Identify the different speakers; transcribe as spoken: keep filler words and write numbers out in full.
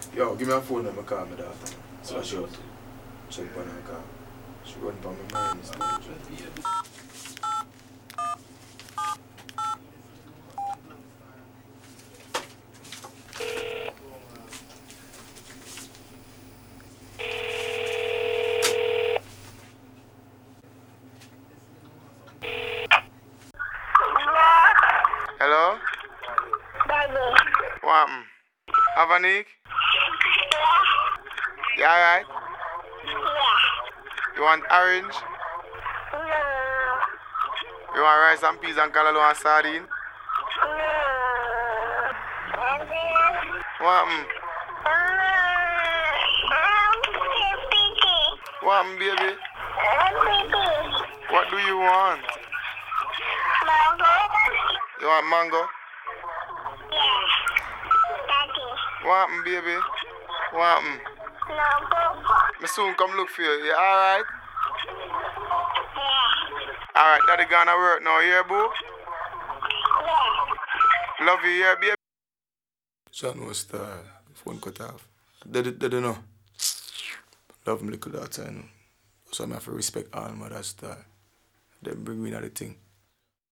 Speaker 1: Yo, give me a phone number, call my daughter. So I should check on her car. She run by my mind. Hello?
Speaker 2: Daddy.
Speaker 1: What? Um, Avanik?
Speaker 2: Yeah.
Speaker 1: You alright?
Speaker 2: Yeah.
Speaker 1: You want orange?
Speaker 2: No.
Speaker 1: You want rice and peas and callaloo and sardine?
Speaker 2: No. Daddy.
Speaker 1: What? Um, what, um, baby? What do you want?
Speaker 2: Mango?
Speaker 1: You want mango?
Speaker 2: Yeah. Daddy.
Speaker 1: What, um, baby? What? Um,
Speaker 2: Mango?
Speaker 1: me soon come look for you. You alright?
Speaker 2: Yeah.
Speaker 1: Alright, daddy gonna work now, you hear, boo?
Speaker 2: Yeah.
Speaker 1: Love you, yeah, baby. Son was the phone cut off. Did it, did it know? Love me little daughter, you know. So I have to respect all mothers. They bring me another thing.